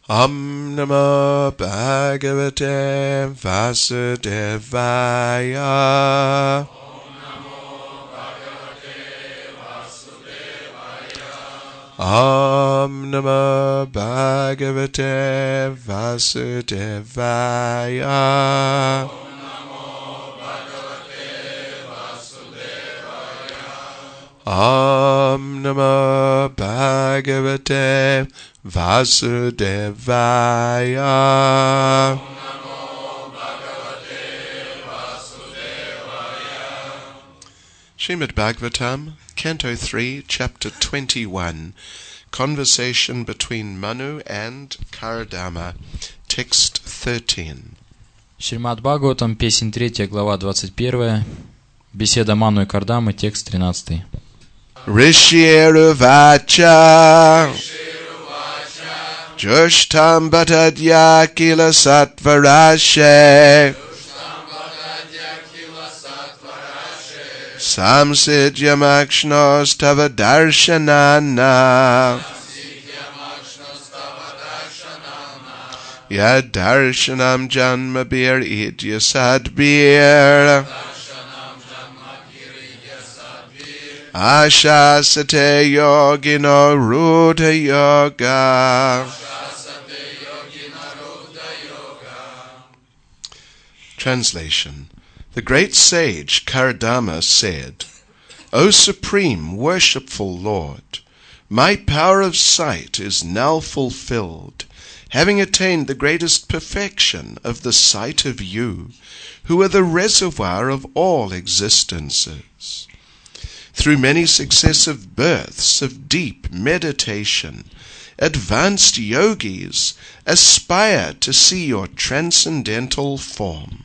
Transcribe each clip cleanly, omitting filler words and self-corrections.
Om Namo Bhagavate Vasudevaya. Om Namo Bhagavate Vasudevaya. Om Namo Bhagavate Vasudevaya. Srimad Bhagavatam, Canto 3, Chapter 21, Conversation between Manu and Kardama, Text 13. Шримад Бхагаватам, песнь 3, глава 21, беседа Ману и Кардамы, текст 13. Rishiruvacha Jushtam Bhatadya Kila Satvarashe Samsidyamakshnos Tava Darshanana Yad Darshanam Janmabir Idyasadbir Ashasate Yogino Rudha Yoga. Translation. The great sage Kardama said, O Supreme Worshipful Lord, my power of sight is now fulfilled, having attained the greatest perfection of the sight of you, who are the reservoir of all existences. Through many successive births of deep meditation, advanced yogis aspire to see your transcendental form.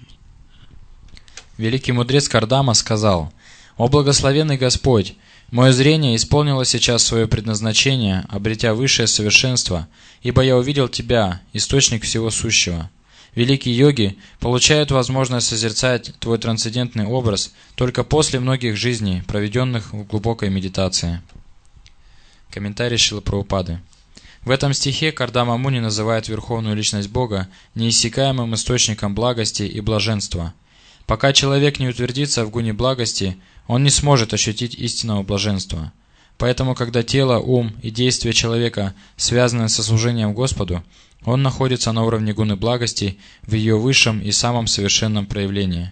Великий мудрец Кардама сказал: «О благословенный Господь, мое зрение исполнило сейчас свое предназначение, обретя высшее совершенство, ибо я увидел Тебя, источник всего сущего». Великие йоги получают возможность созерцать Твой трансцендентный образ только после многих жизней, проведенных в глубокой медитации. Комментарий Шрилы Прабхупады. В этом стихе Кардама Муни называет Верховную Личность Бога неиссякаемым источником благости и блаженства. Пока человек не утвердится в гуне благости, он не сможет ощутить истинного блаженства. Поэтому, когда тело, ум и действия человека связаны со служением Господу, он находится на уровне гуны благости в ее высшем и самом совершенном проявлении.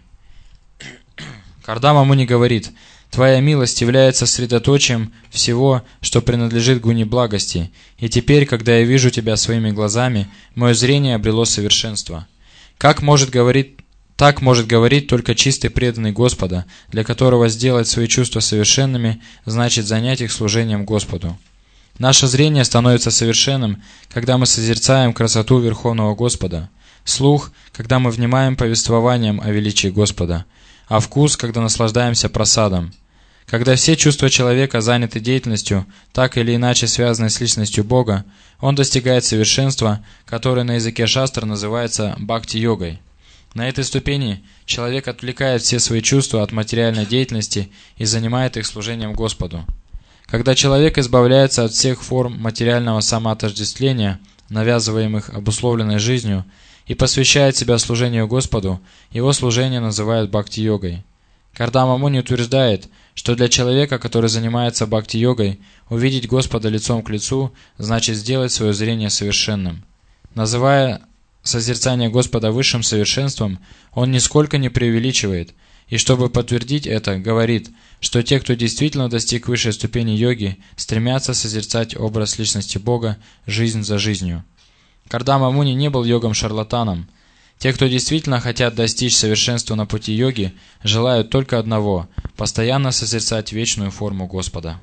Кардама Муни говорит: «Твоя милость является средоточием всего, что принадлежит гуне благости, и теперь, когда я вижу Тебя своими глазами, мое зрение обрело совершенство». Так может говорить только чистый преданный Господа, для которого сделать свои чувства совершенными значит занять их служением Господу. Наше зрение становится совершенным, когда мы созерцаем красоту Верховного Господа, слух, когда мы внимаем повествованием о величии Господа, а вкус, когда наслаждаемся прасадом. Когда все чувства человека заняты деятельностью, так или иначе связанной с личностью Бога, он достигает совершенства, которое на языке шастр называется бхакти-йогой. На этой ступени человек отвлекает все свои чувства от материальной деятельности и занимает их служением Господу. Когда человек избавляется от всех форм материального самоотождествления, навязываемых обусловленной жизнью, и посвящает себя служению Господу, его служение называют бхакти-йогой. Кардама Муни утверждает, что для человека, который занимается бхакти-йогой, увидеть Господа лицом к лицу значит сделать свое зрение совершенным. Называя созерцание Господа высшим совершенством, он нисколько не преувеличивает, и чтобы подтвердить это, говорит, что те, кто действительно достиг высшей ступени йоги, стремятся созерцать образ личности Бога жизнь за жизнью. Кардама Муни не был йогом-шарлатаном. Те, кто действительно хотят достичь совершенства на пути йоги, желают только одного – постоянно созерцать вечную форму Господа.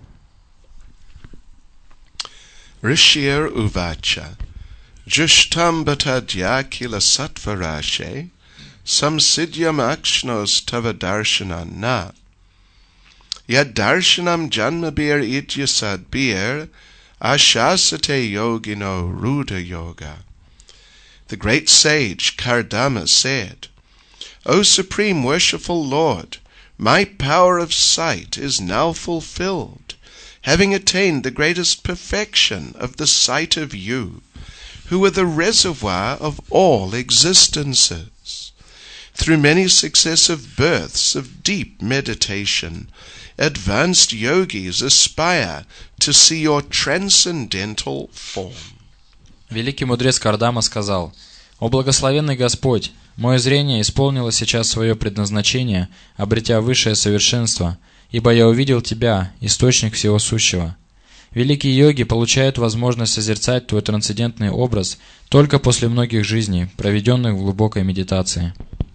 Rishir Uvacha Jushtam Bhatadya Kila Satvarashe Samsidyam Akshnos Tava Darshanana Yad Darshanam Janmabir Idyasadbir Ashasate Yogino Rudha Yoga. The great sage Kardama said, O Supreme Worshipful Lord, my power of sight is now fulfilled, having attained the greatest perfection of the sight of you, who are the reservoir of all existences. Through many successive births of deep meditation, advanced yogis aspire to see your transcendental form. Великий мудрец Кардама сказал: «О благословенный Господь, мое зрение исполнило сейчас свое предназначение, обретя высшее совершенство, ибо я увидел Тебя, источник всего сущего». Великие йоги получают возможность созерцать Твой трансцендентный образ только после многих жизней, проведенных в глубокой медитации.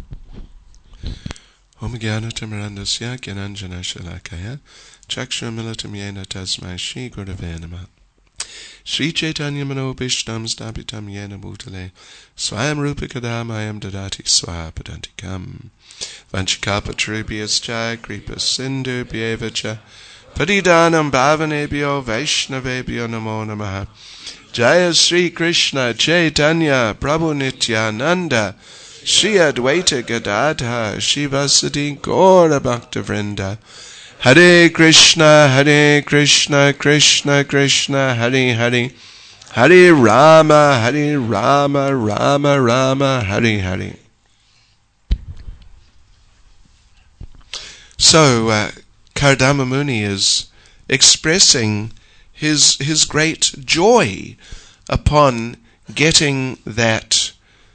Shri Chaitanya Manobishtam Stapitam Yena Bhutale Swayam Rupakadamayam Dadati Swapadantikam Vanchikapatribhyascha Kripa Sindhu Bhyevacha Padidanam Bhavanebhyo Vaishnavebhyo Namo Namaha Jaya Sri Krishna Chaitanya Prabhu Nityananda Shri Advaita Gadadha Shivasati Gaura Bhakta Vrinda Hare Krishna, Krishna Krishna, Hare Hare, Hare Rama, Rama Rama, Hare Hare. So, Kardama Muni is expressing his great joy upon getting that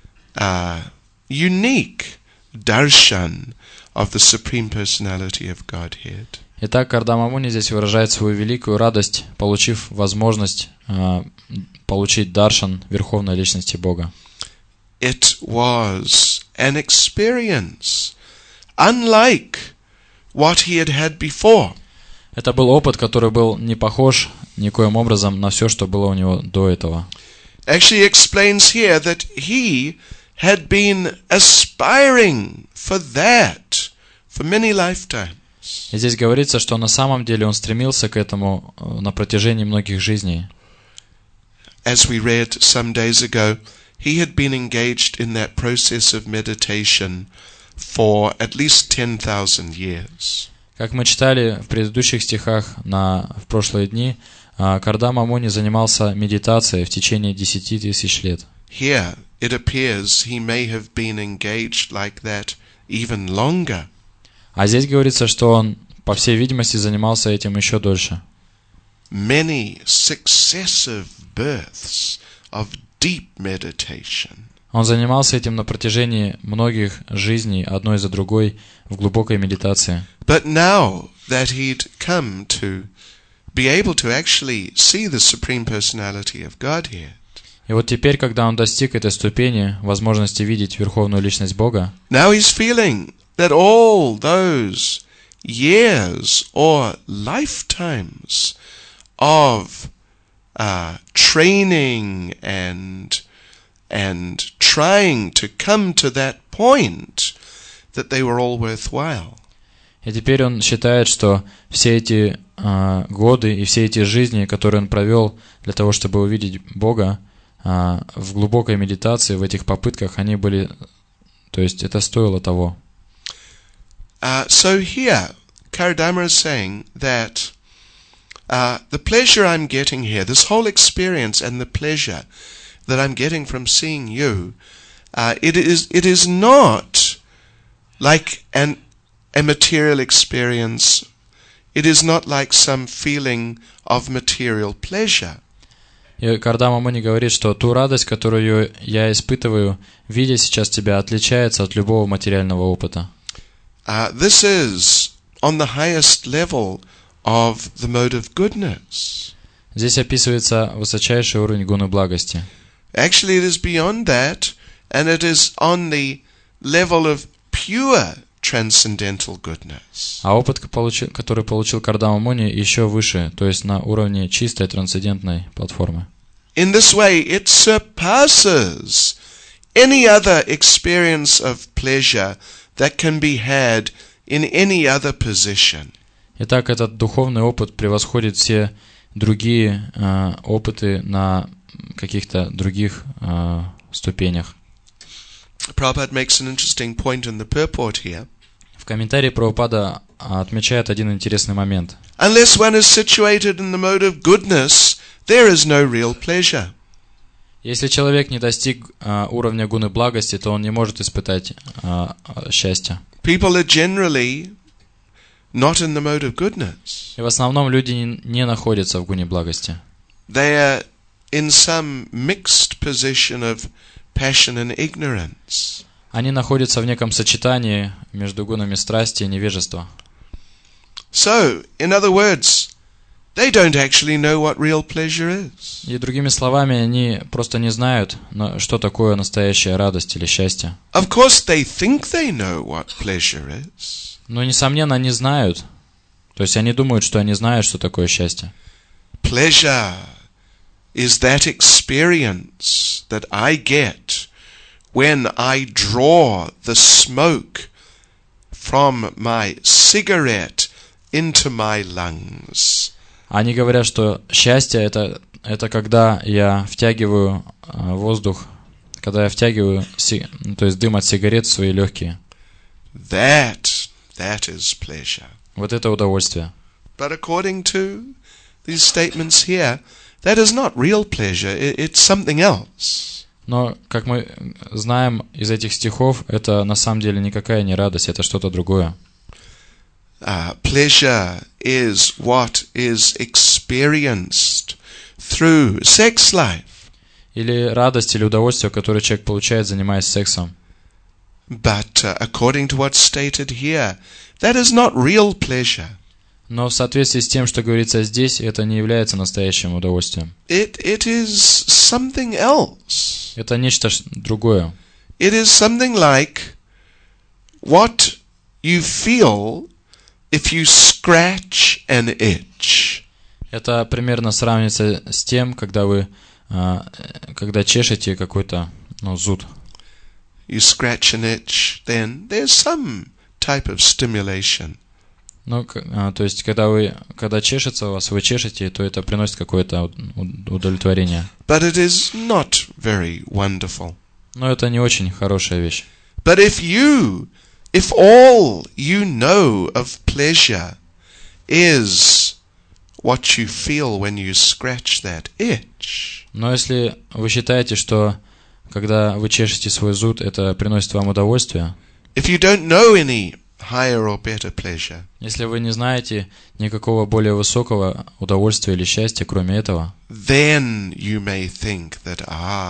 unique darshan of the Supreme Personality of Godhead. Итак, Кардама Муни здесь выражает свою великую радость, получив возможность получить даршан Верховной Личности Бога. It was an experience unlike what he had had before. Это был опыт, который был не похож никоим образом на все, что было у него до этого. Actually explains here that he had been aspiring for that for many lifetimes. И здесь говорится, что на самом деле он стремился к этому на протяжении многих жизней. As we read some days ago, he had been engaged in that process of meditation for at least 10,000 years. Как мы читали в предыдущих стихах в прошлые дни, Кардама Муни занимался медитацией в течение 10 тысяч лет. Here it appears he may have been engaged like that even longer. А здесь говорится, что он, по всей видимости, занимался этим еще дольше. Many successive births of deep meditation. Он занимался этим на протяжении многих жизней, одной за другой, в глубокой медитации. But now that he'd come to be able to actually see the Supreme Personality of Godhead, и вот теперь, когда он достиг этой ступени, возможности видеть Верховную Личность Бога, now he's feeling that all those years or lifetimes of training and trying to come to that point, that they were all worthwhile. И теперь он считает, что все эти годы и все эти жизни, которые он провел для того, чтобы увидеть Бога, в глубокой медитации, в этих попытках, они были, то есть это стоило того. So here, Kardama is saying that the pleasure I'm getting here, this whole experience and the pleasure that I'm getting from seeing you, it is not like a material experience. It is not like some feeling of material pleasure. И Кардама Муни говорит, что ту радость, которую я испытываю, видя сейчас тебя, отличается от любого материального опыта. This is on the highest level of the mode of goodness. Здесь описывается высочайший уровень гуны благости. Actually, it is beyond that, and it is on the level of pure transcendental goodness. А опыт, который получил Кардама Муни, еще выше, то есть на уровне чистой трансцендентной платформы. In this way, it surpasses any other experience of pleasure that can be had in any other position. Итак, этот духовный опыт превосходит все другие опыты на каких-то других ступенях. Prabhupada makes an interesting point in the purport here. В комментарии Прабхупада отмечает один интересный момент. Unless one is situated in the mode of goodness, there is no real pleasure. Если человек не достиг уровня гуны благости, то он не может испытать счастья. People are generally not in the mode of goodness. И в основном люди не находятся в гуне благости. They are in some mixed position of passion and ignorance. Они находятся в неком сочетании между гунами страсти и невежества. So, in other words, they don't actually know what real pleasure is. И другими словами, они просто не знают, что такое настоящая радость или счастье. Of course, they think they know what pleasure is. Но, несомненно, они знают. То есть они думают, что они знают, что такое счастье. Pleasure is that experience that I get when I draw the smoke from my cigarette into my lungs. Они говорят, что счастье это когда я втягиваю воздух, когда я втягиваю, то есть дым от сигарет в свои легкие. That is pleasure. Вот это удовольствие. But according to these statements here, that is not real pleasure, it's something else. Но, как мы знаем из этих стихов, это на самом деле никакая не радость, это что-то другое. Pleasure is what is experienced through sex life. Или радость, или удовольствие, которое человек получает, занимаясь сексом. But according to what's stated here, that is not real pleasure. Но в соответствии с тем, что говорится здесь, это не является настоящим удовольствием. It is something else. Это нечто другое. It is something like what you feel if you scratch an itch. Это примерно сравнится с тем, когда вы когда чешете какой-то зуд. You scratch an itch, then there's some type of stimulation. То есть, когда чешется у вас, вы чешете, то это приносит какое-то удовлетворение. But it is not very wonderful. Но это не очень хорошая вещь. But if all you know of pleasure is what you feel when you scratch that itch. Но если вы считаете, что когда вы чешете свой зуд, это приносит вам удовольствие, if you don't know any higher or better pleasure, если вы не знаете никакого более высокого удовольствия или счастья, кроме этого, then you may think that,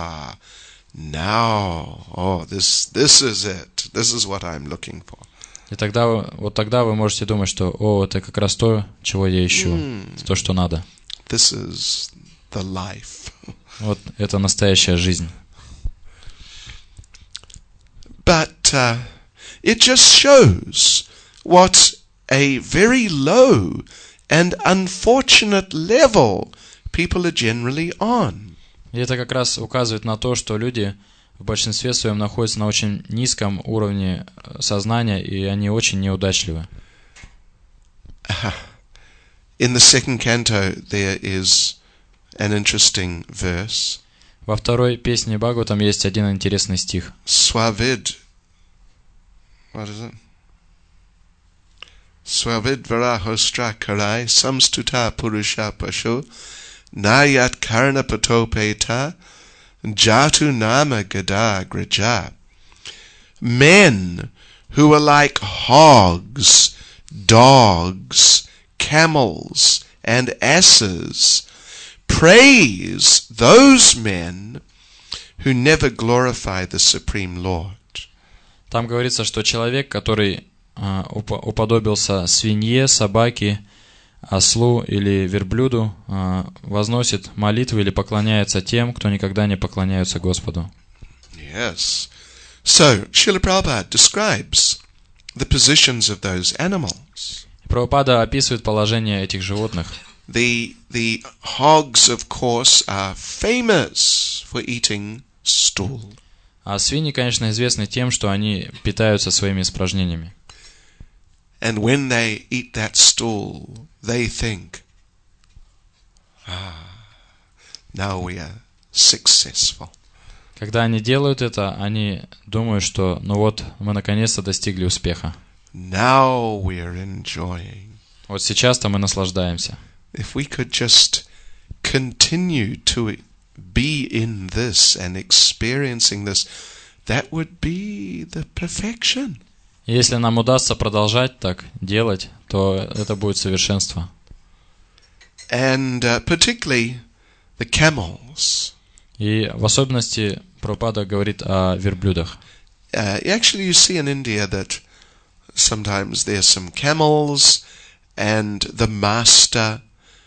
this is it. This is what I'm looking for. И тогда вы можете думать, что, это как раз то, чего я ищу, то, что надо. This is the life. Вот это настоящая жизнь. But it just shows what a very low and unfortunate level people are generally on. И это как раз указывает на то, что люди в большинстве своем находятся на очень низком уровне сознания, и они очень неудачливы. In the second canto there is an interesting verse. Во второй песне Бхагаватам есть один интересный стих. Swavid. What is it? Swavid varahostra karai samstuta purusha pasho nayat karna patopeta jatu nama gada graja. Men who are like hogs, dogs, camels, and asses praise those men who never glorify the Supreme Lord. Там говорится, что человек, который уподобился свинье, собаке, ослу или верблюду, возносит молитвы или поклоняется тем, кто никогда не поклоняются Господу. Yes. So, Srila Prabhupada describes the positions of those animals. Прабхупада описывает положение этих животных. The hogs, of course, are famous for eating stool. А свиньи, конечно, известны тем, что они питаются своими испражнениями. And when they eat that stool, they think, now we are successful. Когда они делают это, они думают, что мы наконец-то достигли успеха. Now we are enjoying. Вот сейчас-то мы наслаждаемся. If we could just continue to be in this and experiencing this, that would be the perfection. Если нам удастся продолжать так делать, то это будет совершенство. And particularly the camels. И в особенности Прабхупада говорит о верблюдах. Actually, you see in India that sometimes there's some camels and the master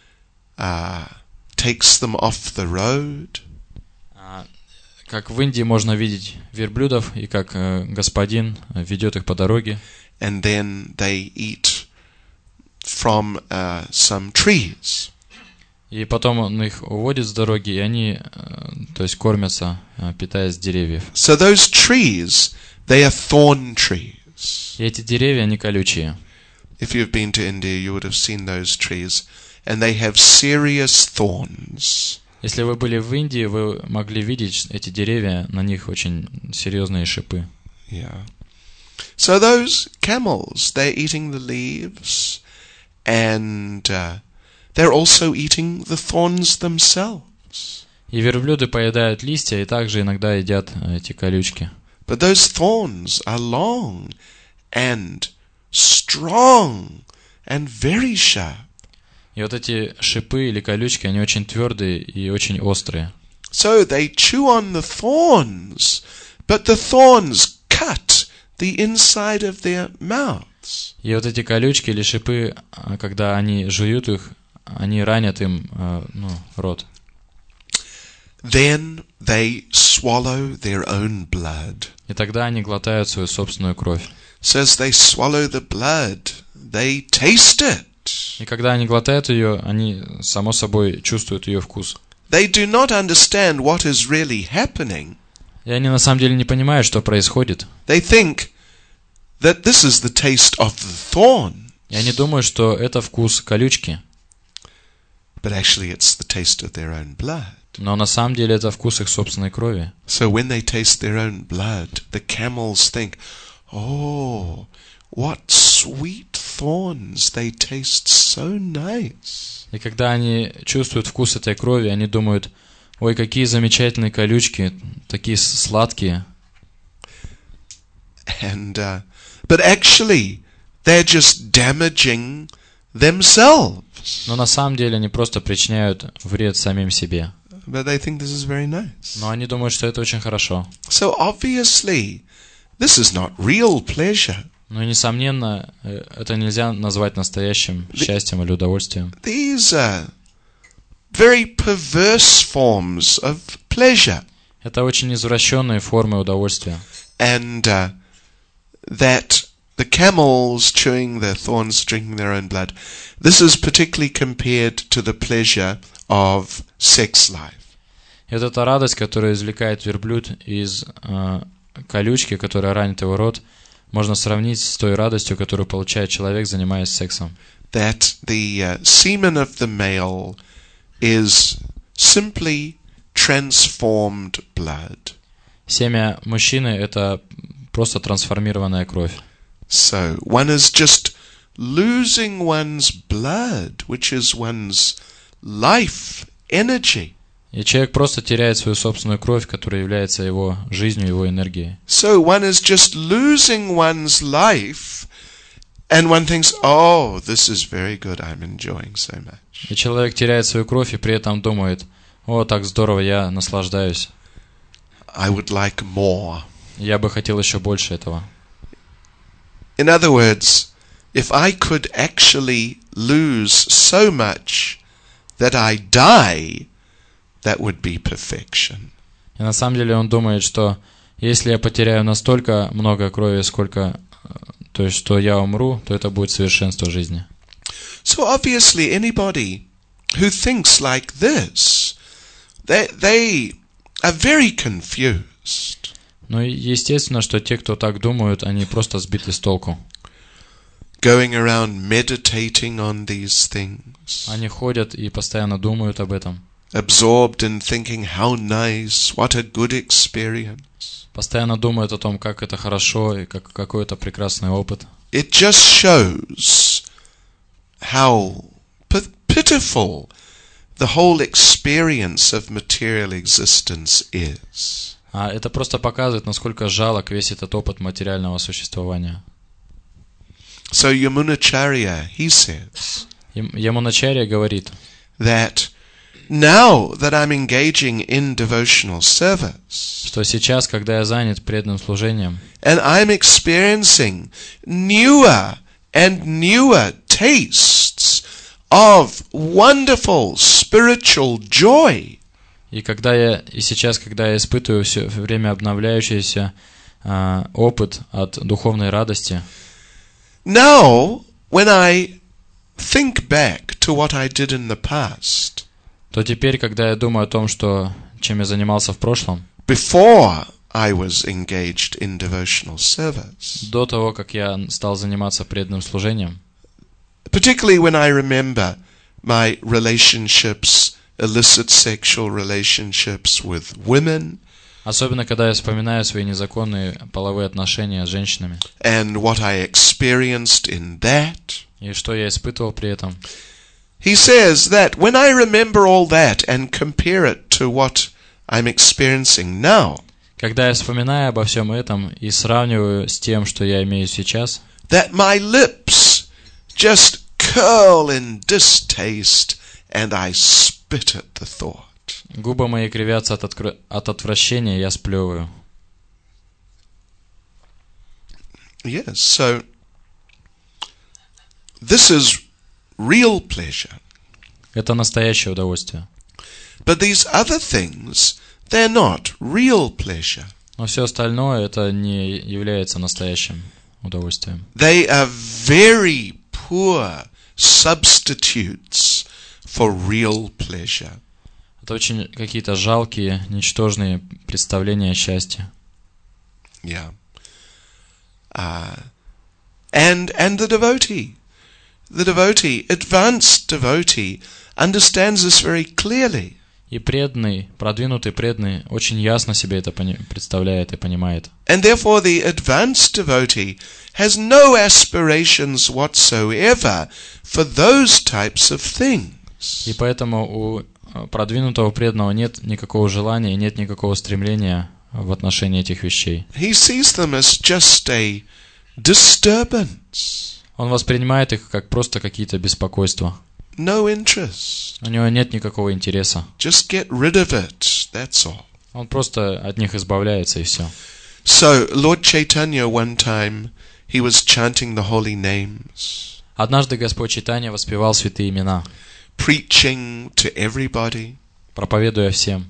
takes them off the road. Как в Индии можно видеть верблюдов, и как господин ведет их по дороге. And then they eat from some trees. И потом он их уводит с дороги, и они, то есть, кормятся, питаясь с деревьев. So those trees, they are thorn trees. И эти деревья, они колючие. If you've been to India, you would have seen those trees, and they have serious thorns. Если вы были в Индии, вы могли видеть эти деревья, на них очень серьезные шипы. Yeah. So those camels, they're eating the leaves, and they're also eating the thorns themselves. И верблюды поедают листья, и также иногда едят эти колючки. But those thorns are long and strong and very sharp. И вот эти шипы или колючки, они очень твердые и очень острые. So they chew on the thorns, but the thorns cut the inside of their mouths. И вот эти колючки или шипы, когда они жуют их, они ранят им рот. Then they swallow their own blood. И тогда они глотают свою собственную кровь. So as they swallow the blood, they taste it. И когда они глотают ее, они, само собой, чувствуют ее вкус. They do not understand what is really happening. И они на самом деле не понимают, что происходит. They think that this is the taste of the thorn. И они думают, что это вкус колючки. But actually it's the taste of their own blood. Но на самом деле это вкус их собственной крови. So when they taste their own blood, the camels think, oh, what sweet thorns, they taste so nice. И когда они чувствуют вкус этой крови, они думают, ой, какие замечательные колючки, такие сладкие. And but actually, they're just damaging themselves. Но на самом деле они просто причиняют вред самим себе. But they think this is very nice. Но они думают, что это очень хорошо. So obviously, this is not real pleasure. Но, несомненно, это нельзя назвать настоящим счастьем или удовольствием. These are very perverse forms of pleasure. Это очень извращенные формы удовольствия. And that the camels chewing their thorns, drinking their own blood, this is particularly compared to the pleasure of sex life. Это та радость, которую извлекает верблюд из колючки, которая ранит его рот, можно сравнить с той радостью, которую получает человек, занимаясь сексом. That the semen of the male is simply transformed blood. Семя мужчины — это просто трансформированная кровь. So one is just losing one's blood, which is one's life energy. И человек просто теряет свою собственную кровь, которая является его жизнью, его энергией. So one is just losing one's life, and one thinks, oh, this is very good, I'm enjoying so much. И человек теряет свою кровь и при этом думает, о, так здорово, я наслаждаюсь. I would like more. Я бы хотел еще больше этого. In other words, if I could actually lose so much that I die, that would be perfection. И на самом деле он думает, что если я потеряю настолько много крови, сколько, то есть что я умру, то это будет совершенство жизни. So obviously anybody who thinks like this, they are very confused. Ну и естественно, что те, кто так думают, они просто сбиты с толку. Going around meditating on these things. Они ходят и постоянно думают об этом. Absorbed in thinking how nice, what a good experience. Постоянно думают о том, как это хорошо и какой это прекрасный опыт. It just shows how pitiful the whole experience of material existence is. А это просто показывает, насколько жалок весь этот опыт материального существования. So Yamunacharya, he says Ямуначарья говорит, that now that I'm engaging in devotional service, что сейчас, когда я занят преданным служением, and I'm experiencing newer and newer tastes of wonderful spiritual joy, и сейчас, когда я испытываю все время обновляющийся опыт от духовной радости, now when I think back to what I did in the past, то теперь, когда я думаю о том, чем я занимался в прошлом, before I was engaged in devotional service, до того, как я стал заниматься преданным служением, particularly when I remember my relationships, illicit sexual relationships with women, особенно когда я вспоминаю свои незаконные половые отношения с женщинами, and what I experienced in that, и что я испытывал при этом, he says that when I remember all that and compare it to what I'm experiencing now, когда я вспоминаю обо всем этом и сравниваю с тем, что я имею сейчас, that my lips just curl in distaste and I spit at the thought. губы мои кривятся от отвращения, я сплевываю. Yes, so this is real pleasure. Это настоящее удовольствие. But these other things, they're not real pleasure. Но все остальное это не является настоящим удовольствием. They are very poor substitutes for real pleasure. Это очень какие-то жалкие, ничтожные представления о счастье. Yeah. And the devotee, advanced devotee, understands this very clearly. И преданный, продвинутый преданный очень ясно себе это представляет и понимает. And therefore the advanced devotee has no aspirations whatsoever for those types of things. И поэтому у продвинутого преданного нет никакого желания, нет никакого стремления в отношении этих вещей. He sees them as just a disturbance. Он воспринимает их как просто какие-то беспокойства. No interest. У него нет никакого интереса. Just get rid of it, that's all. Он просто от них избавляется и все. So, Lord Chaitanya one time, he was chanting the holy names. Однажды Господь Чайтанья воспевал святые имена, Preaching to everybody. проповедуя всем.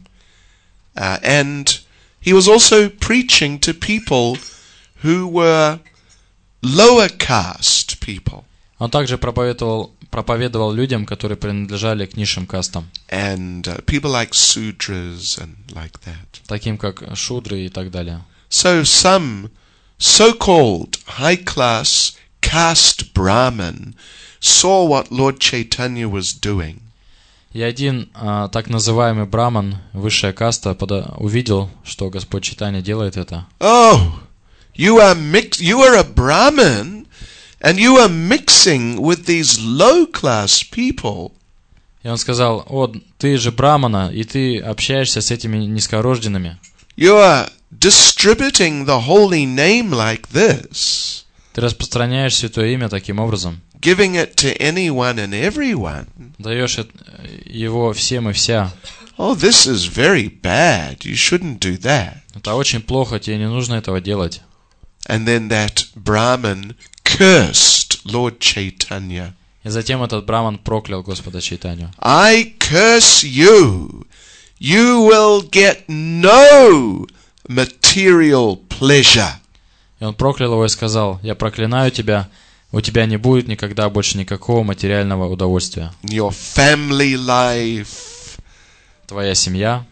And he was also preaching to people who were lower caste people. Он также проповедовал людям, которые принадлежали к низшим кастам, And people like Sudras and like that. таким как шудры и так далее. So some so-called high-class caste Brahmin saw what Lord Chaitanya was doing. И один так называемый браман, высшая каста, увидел, что Господь Чайтанья делает это. Oh, you are a Brahmin, and you are mixing with these low-class people. И он сказал: «О, ты же брамана, и ты общаешься с этими низкорожденными. You are distributing the holy name like this, Ты распространяешь святое имя таким образом, giving it to anyone and everyone. даешь его всем и вся. Oh, this is very bad. You shouldn't do that." Это очень плохо, тебе не нужно этого делать». And then that Brahmin cursed Lord Chaitanya. И затем этот браман проклял Господа Чайтанью. "I curse you. You will get no material pleasure." И он проклял его и сказал: «Я проклинаю тебя, у тебя не будет никогда больше никакого материального удовольствия. Your family life Твоя семья,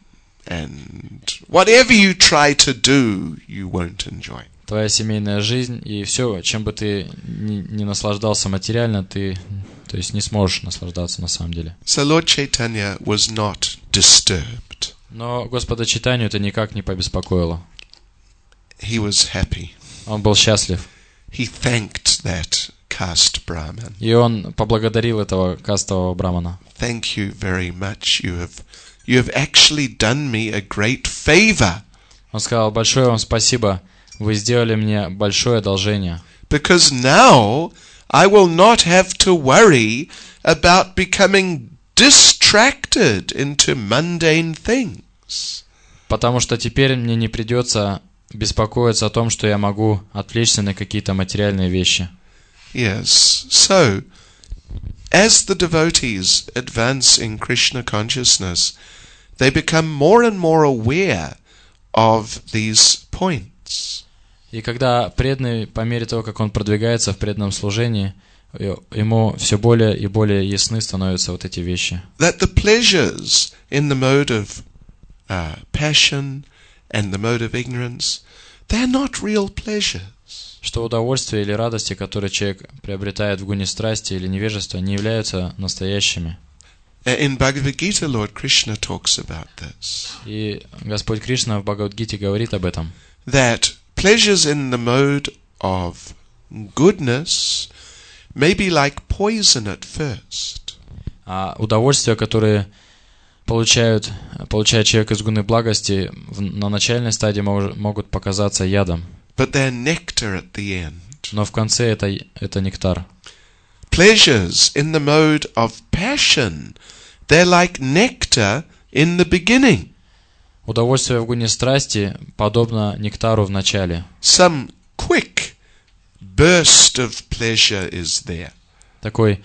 and whatever you try to do, you won't enjoy. твоя семейная жизнь и все, чем бы ты не наслаждался материально, ты, то есть, не сможешь наслаждаться на самом деле». So Lord Chaitanya was not disturbed. Но Господа Чайтанью это никак не побеспокоило. He was happy. Он был счастлив. He thanked that caste Brahmin. И он поблагодарил этого кастового брамана. thank you very much. You have actually done me a great favor. Он сказал: большое вам спасибо, вы сделали мне большое одолжение. Because now I will not have to worry about becoming distracted into mundane things. Потому что теперь мне не придется беспокоиться о том, что я могу отвлечься на какие-то материальные вещи. Yes, so as the devotees advance in Krishna consciousness, they become more and more aware of these points. И когда преданный, по мере того, как он продвигается в преданном служении, ему все более и более ясны становятся вот эти вещи. That the pleasures in the mode of passion and the mode of ignorance, they are not real pleasures. Что удовольствие или радости, которые человек приобретает в гуне страсти или невежества, не являются настоящими. In Bhagavad Gita, Lord Krishna talks about this. И Господь Кришна в Бхагавад-гите говорит об этом. That pleasures in the mode of goodness may be like poison at first. А удовольствия, которые получает человек из гуны благости, на начальной стадии могут показаться ядом. But they're nectar at the end. Но в конце это нектар. Pleasures in the mode of passion, they're like nectar in the beginning. Удовольствие в гуне страсти подобно нектару в начале. Some quick burst of pleasure is there. Такая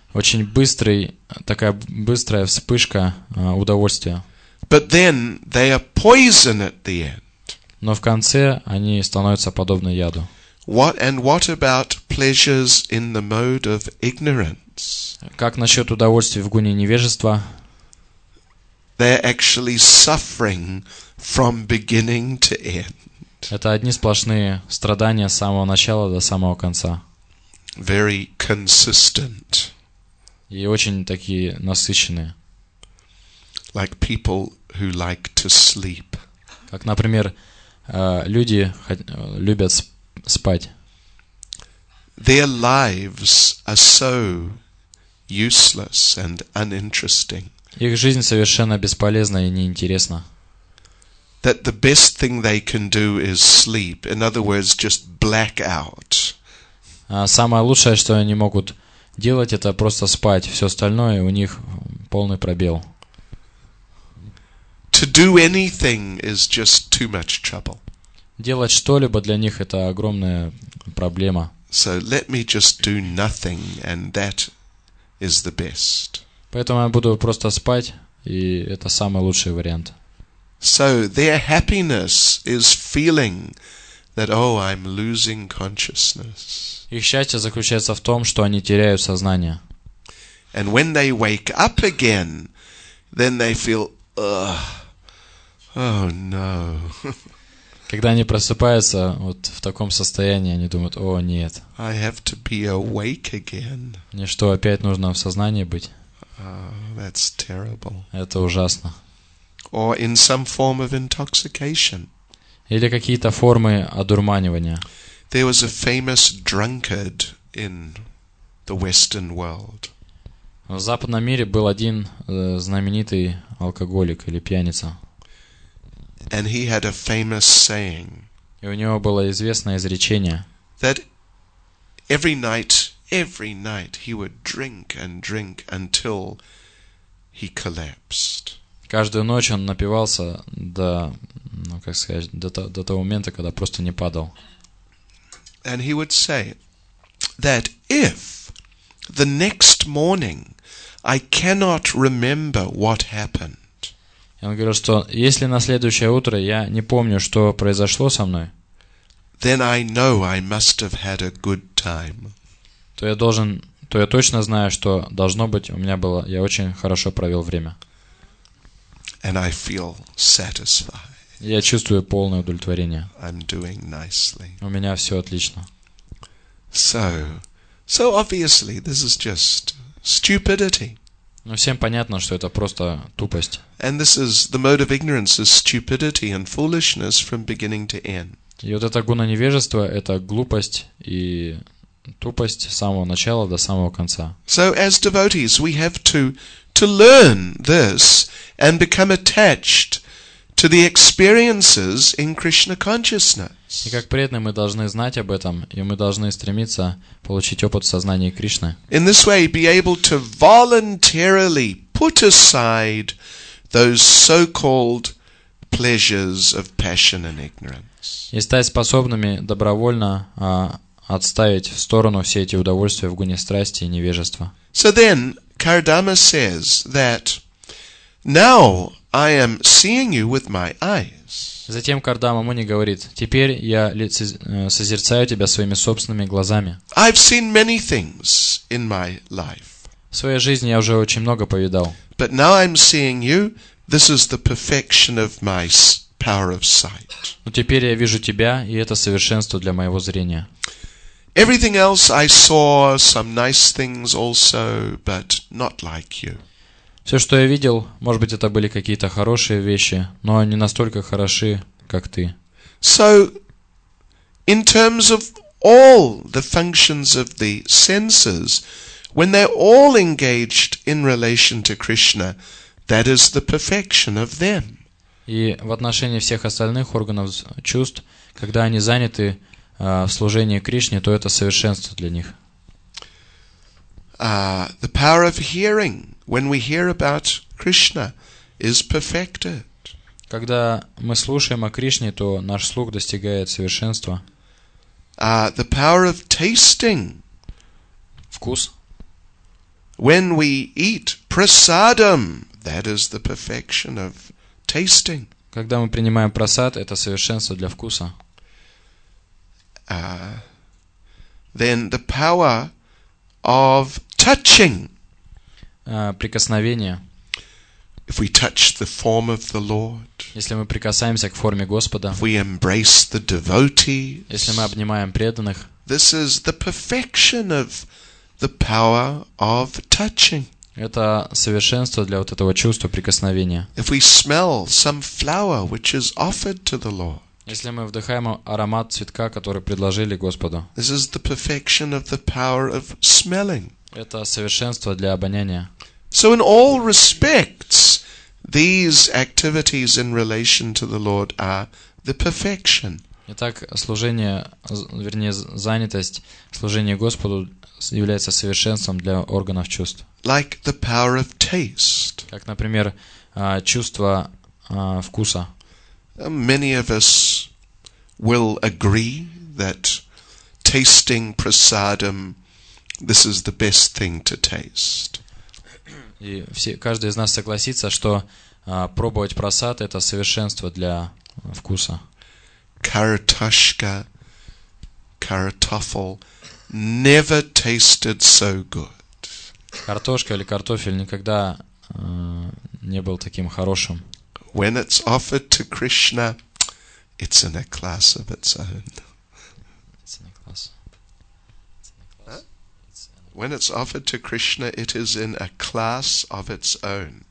быстрая вспышка удовольствия. But then they are poison at the end. Но в конце они становятся подобны яду. What about pleasures in the mode of ignorance? Как насчет удовольствий в гуне невежества? They're actually suffering from beginning to end. Это одни сплошные страдания с самого начала до самого конца. Very consistent. И очень такие насыщенные. Like people who like to sleep. Как, например, люди любят спать. Their lives are so useless and uninteresting. Их жизнь совершенно бесполезна и неинтересна. That the best thing they can do is sleep. In other words, just black out. Самое лучшее, что они могут делать, это просто спать. Все остальное у них полный пробел. To do anything is just too much trouble. Делать что-либо для них это огромная проблема. So let me just do nothing, and that is the best. Поэтому я буду просто спать, и это самый лучший вариант. So their happiness is feeling that, oh, I'm losing consciousness. Их счастье заключается в том, что они теряют сознание. And when they wake up again, then they feel, oh no. Когда они просыпаются вот в таком состоянии, они думают: о, нет. I have to be awake again. Мне что, опять нужно в сознании быть? Oh, that's terrible. Это ужасно. Or in some form of intoxication. Или какие-то формы одурманивания. There was a famous drunkard in the Western world. В западном мире был один знаменитый алкоголик или пьяница. And he had a famous saying. И у него было известное изречение. That every night he would drink and drink until he collapsed. Каждую ночь он напивался до того момента, когда просто не падал. And he would say that if the next morning I cannot remember what happened. И он говорил, что если на следующее утро я не помню, что произошло со мной, then I know I must have had a good time. то я точно знаю, что должно быть я очень хорошо провел время. And I feel satisfied. Я чувствую полное удовлетворение. I'm doing nicely. У меня все отлично. So obviously this is just stupidity. Но всем понятно, что это просто тупость. And the mode of ignorance is stupidity and foolishness from beginning to end. И вот это гуна невежества, это глупость и тупость с самого начала до самого конца. So as devotees we have to to learn this and become attached to the experiences in Krishna consciousness. И как преданные мы должны знать об этом, и мы должны стремиться получить опыт сознания Кришны. In this way, be able to voluntarily put aside those so-called pleasures of passion and ignorance. И стать способными добровольно отставить в сторону все эти удовольствия в гуне страсти и невежества. So then, Kardama says that now I am seeing you with my eyes. Затем Кардама Муни говорит: теперь я созерцаю тебя своими собственными глазами. I've seen many things in my life. В своей жизни я уже очень много повидал. But now I'm seeing you. This is the perfection of my power of sight. Но теперь я вижу тебя, и это совершенство для моего зрения. Everything else I saw some nice things also, but not like you. Все, что я видел, может быть, это были какие-то хорошие вещи, но не настолько хороши, как ты. So, in terms of all the functions of the senses, when they're all engaged in relation to Krishna, that is the perfection of them. И в отношении всех остальных органов чувств, когда они заняты в служении Кришне, то это совершенство для них. The power of hearing, when we hear about Krishna, is perfected. Когда мы слушаем о Кришне, то наш слух достигает совершенства. The power of tasting. Вкус. When we eat prasadam, that is the perfection of tasting. Когда мы принимаем прасад, это совершенство для вкуса. Then the power of touching. Прикосновение. If we touch the form of the Lord, если мы прикасаемся к форме Господа, if we embrace the devotees, если мы обнимаем преданных, this is the perfection of the power of touching. Это совершенство для вот этого чувства прикосновения. If we smell some flower which is offered to the Lord, если мы вдыхаем аромат цветка, который предложили Господу, this is the perfection of the power of smelling. Это совершенство для обоняния. So in all respects, these activities in relation to the Lord are the perfection. Итак, служение, вернее, занятость, служение Господу является совершенством для органов чувств. Like the power of taste. Как, например, чувство вкуса. Many of us will agree that tasting prasadam, this is the best thing to taste. И каждый из нас согласится, что пробовать прасад — это совершенство для вкуса. Karatoshka, kartoffel never tasted so good. Картошка или картофель никогда не был таким хорошим. When it's offered to Krishna, it's in a class of its own. When it's offered to Krishna, it is in a class of its own.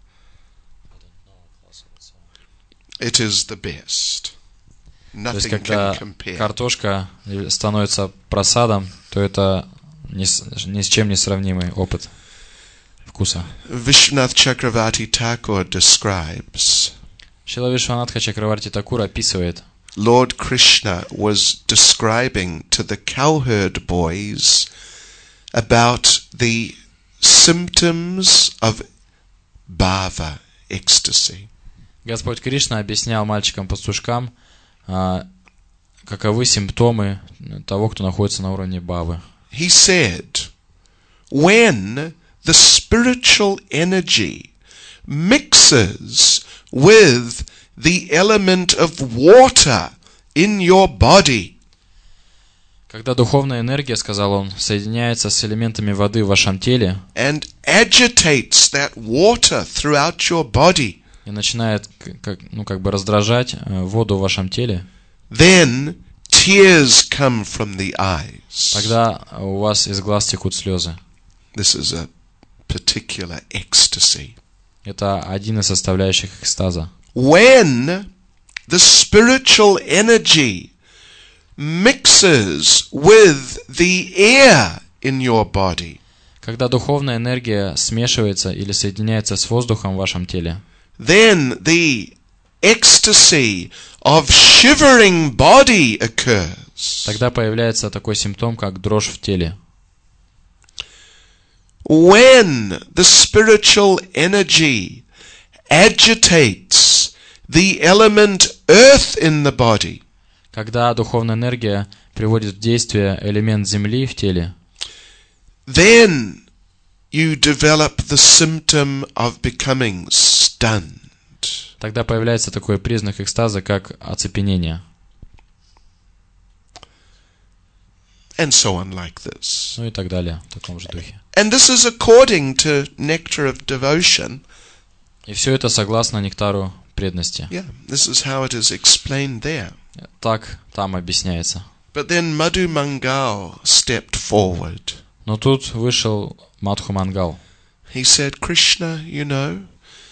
It is the best. То есть, Nothing когда can compare. картошка становится прасадом, то это ни с чем не сравнимый опыт вкуса. Vishwanath Chakravarti Thakur describes, Шрила Вишванатха Чакраварти Такур описывает, Lord Krishna was describing to the cowherd boys about the symptoms of bhava, ecstasy. Господь Кришна объяснял мальчикам-пастушкам, каковы симптомы того, кто находится на уровне бхавы. He said, when the spiritual energy mixes with the element of water in your body, когда духовная энергия, сказал он, соединяется с элементами воды в вашем теле and agitates that water throughout your body, и начинает как бы раздражать воду в вашем теле, then tears come from the eyes. тогда у вас из глаз текут слезы. This is a particular ecstasy. Это один из составляющих экстаза. When the spiritual energy mixes with the air in your body, Когда духовная энергия смешивается или соединяется с воздухом в вашем теле, then the ecstasy of shivering body occurs. тогда появляется такой симптом, как дрожь в теле. When the spiritual energy agitates the element earth in the body, Когда духовная энергия приводит в действие элемент земли в теле, then you develop the symptom of becoming stunned. тогда появляется такой признак экстаза, как оцепенение. And so on like this. Ну и так далее, в таком же духе. And this is according to Nectar of Devotion. И все это согласно нектару преданности. Yeah, this is how it is explained there. Так там объясняется. But then Madhu Mangal stepped forward. Но тут вышел Мадху Мангал. He said, Krishna, you know,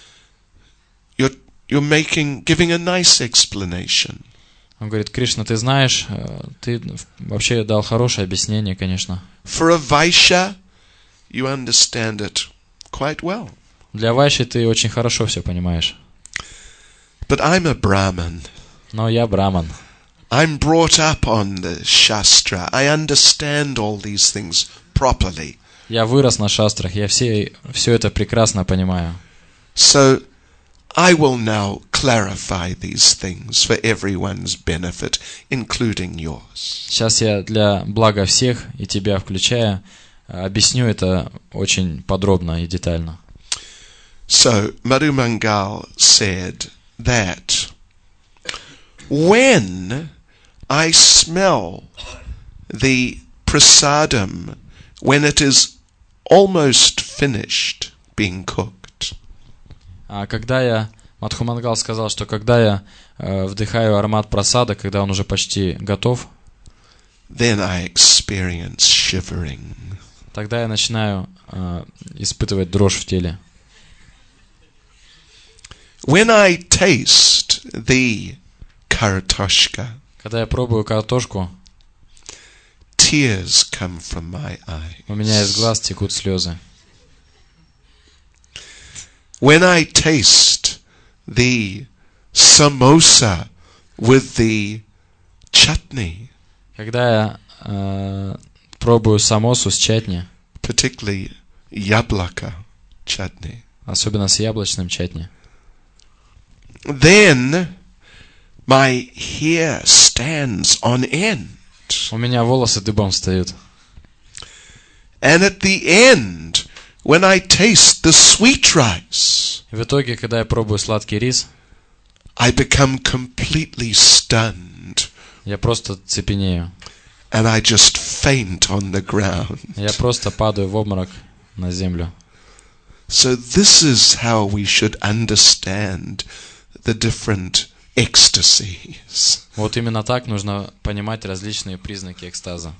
you're giving a nice explanation. Он говорит: Кришна, ты знаешь, ты вообще дал хорошее объяснение, конечно. For a Vaishya, you understand it quite well. Для вайши ты очень хорошо все понимаешь. But I'm a Brahmin. Но я браман. I'm brought up on the Shastra. I understand all these things properly. Я вырос на шастрах, я все это прекрасно понимаю. So I will now clarify these things for everyone's benefit, including yours. Сейчас я для блага всех, и тебя включая, объясню это очень подробно и детально. So Madhu Mangal said that when I smell the prasadam, when it is almost finished being cooked, А когда я, Мадху Мангал сказал, что когда я вдыхаю аромат прасада, когда он уже почти готов, then I experience shivering. тогда я начинаю испытывать дрожь в теле. When I taste the kartoshka, Когда я пробую картошку, tears come from my eyes. у меня из глаз текут слезы. When I taste the samosa with the chutney, Когда я пробую самосу с чатни, particularly yablaka chutney, особенно с яблочным чатни, then my hair stands on end. у меня волосы дыбом встают. And at the end, when I taste the sweet rice, И в итоге, когда я пробую сладкий рис, I become completely stunned я просто цепенею. and I just faint on the ground. Я просто падаю в обморок на землю. So this is how we should understand the different ecstasies. Вот именно так нужно понимать различные признаки экстаза.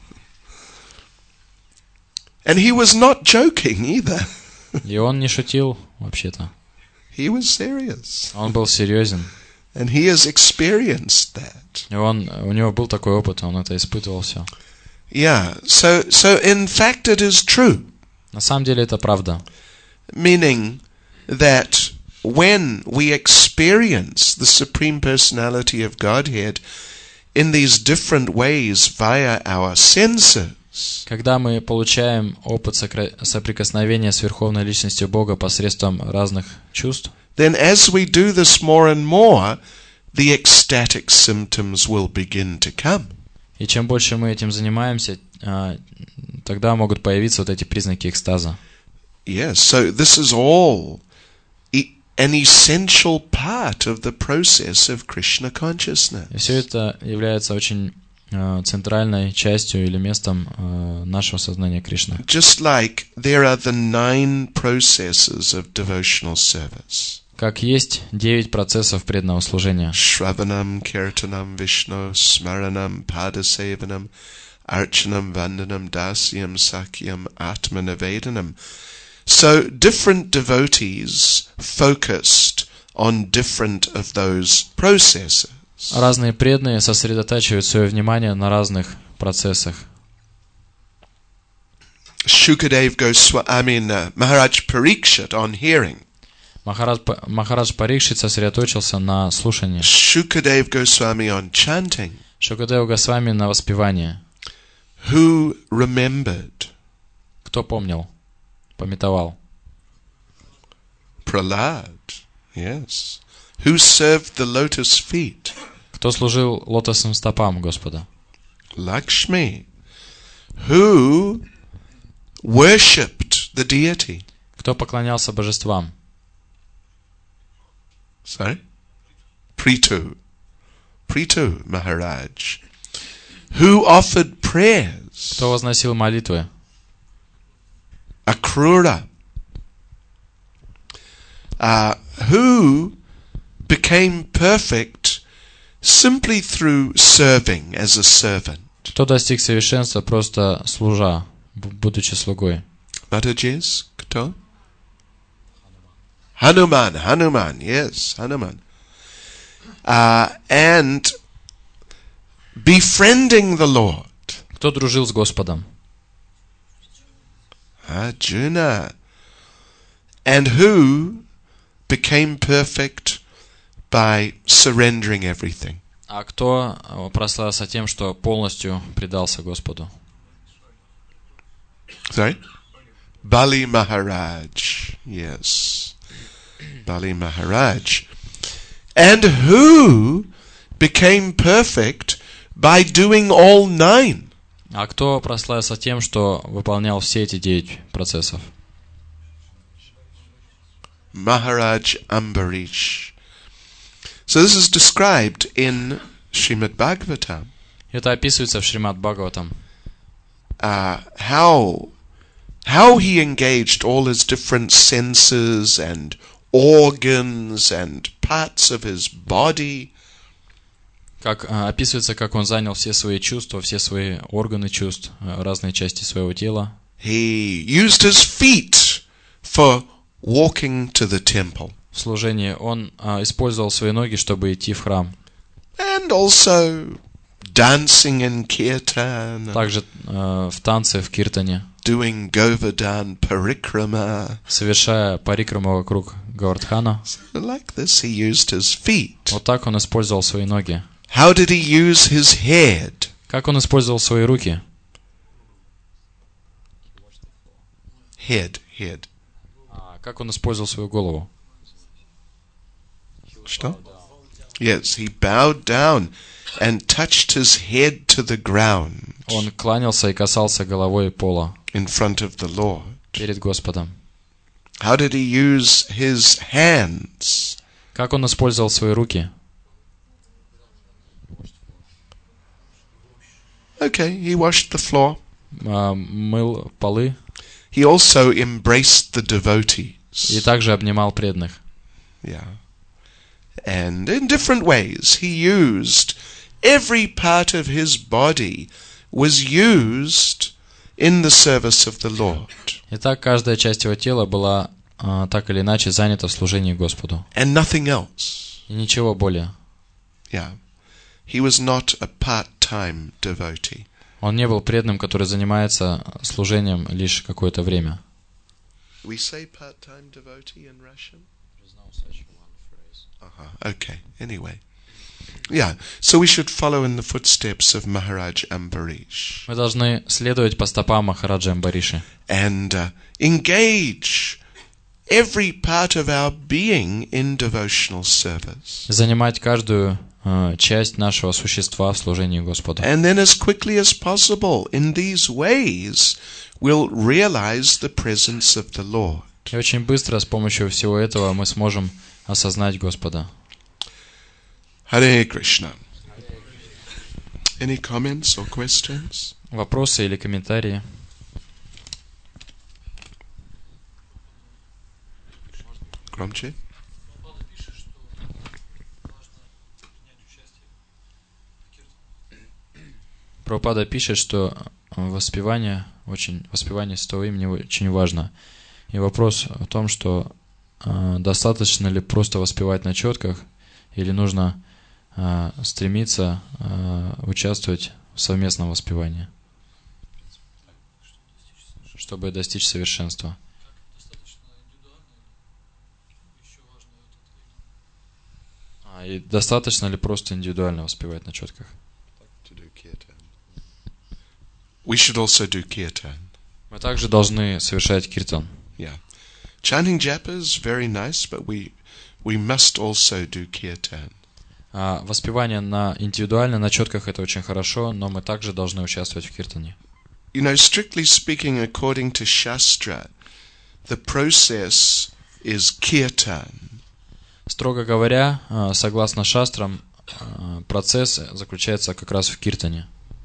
And he was not joking either. И он не шутил, вообще-то. He was serious. Он был серьезен. And he has experienced that. И у него был такой опыт, он это испытывал все. Yeah, so in fact it is true. На самом деле это правда. Meaning that when we experience the Supreme Personality of Godhead in these different ways via our senses, Когда мы получаем опыт соприкосновения с Верховной Личностью Бога посредством разных чувств, then as we do this more and more, the ecstatic symptoms will begin to come. и чем больше мы этим занимаемся, тогда могут появиться вот эти признаки экстаза. Yes, so this is all an essential part of the process of Krishna consciousness. И все это является очень центральной частью или местом нашего сознания Кришны. Just like there are the 9 processes of devotional service. Как есть 9 процессов преданного служения. Shravanam, Kirtanam, Vishnu, Smaranam, Padasevanam, Archanam, Vandanam, Dasyam, Sakyam, Atmanavedanam. So different devotees focused on different of those processes. Разные преданные сосредотачивают свое внимание на разных процессах. Maharaj Parikshit on hearing. Махарадж Парикшит сосредоточился на слушании. Shukadev Goswami on chanting. Шукадева Госвами на воспевание. Who remembered? Кто помнил? Памятовал. Prahlad. Yes. Who served the lotus feet? Кто служил лотосным стопам Господа? Lakshmi. Who worshipped the deity? Кто поклонялся божествам? Sorry? Prithu Maharaj. Who offered prayers? Кто возносил молитвы? Akrura. Who became perfect simply through serving as a servant? Кто достиг совершенства, просто служа, будучи слугой? Mataji's? Кто? Hanuman, yes, Hanuman. And befriending the Lord. Кто дружил с Господом? Arjuna. And who became perfect by surrendering everything? А кто прославился тем, что полностью предался Господу? Sorry? Bali Maharaj. Yes. Bali Maharaj. And who became perfect by doing all 9? А кто прославился тем, что выполнял все эти 9 процессов? Maharaj Ambarish. So this is described in Srimad Bhagavatam. Это описывается в Шримад Бхагаватам. How he engaged all his different senses and organs and parts of his body. Как описывается, как он занял все свои чувства, все свои органы чувств, разные части своего тела. He used his feet for walking to the temple. В служении он использовал свои ноги, чтобы идти в храм. And also dancing in kirtan. Также в танце, в киртане. Doing Govardhan Parikrama. Совершая парикраму вокруг Говардхана. So like this he used his feet. Вот так он использовал свои ноги. How did he use his head? Как он использовал свои руки? Head. Как он использовал свою голову? Что? Yes, he bowed down and touched his head to the ground. Он кланялся и касался головой пола. In front of the Lord. Перед Господом. How did he use his hands? Как он использовал свои руки? Okay, he washed the floor. Мыл полы. He also embraced the devotees. И также обнимал преданных. Yeah. And in different ways he used every part of his body was used in the service of the Lord. Итак, каждая часть его тела была так или иначе занята в служении Господу. And nothing else. И ничего более. Yeah. He was not a part-time devotee. Он не был преданным, который занимается служением лишь какое-то время. We say part-time devotee in Russian? Okay, anyway. Yeah, so we should follow in the footsteps of Maharaj Ambarish. Мы должны следовать по стопам Махараджа Амбариши. And engage every part of our being in devotional service. Занимать каждую часть нашего существа в служении Господу. And then as quickly as possible, in these ways, we'll realize the presence of the Lord. И очень быстро с помощью всего этого мы сможем осознать Господа. Hare Krishna. Any comments or questions? Вопросы или комментарии? Громче. Прабхупада пишет, что воспевание святого имени очень важно. И вопрос в том, что достаточно ли просто воспевать на четках, или нужно стремиться участвовать в совместном воспевании. чтобы достичь совершенства. И достаточно ли просто индивидуально воспевать на четках? We should also do kirtan. Мы также должны совершать киртан. Yeah. Chanting japa is very nice, but we must also do kirtan. Воспевание индивидуально на четках — это очень хорошо, но мы также должны участвовать в киртане. You know, strictly speaking, according to Shastra, the process is kirtan. Строго говоря, согласно шастрам, процесс заключается как раз в киртане.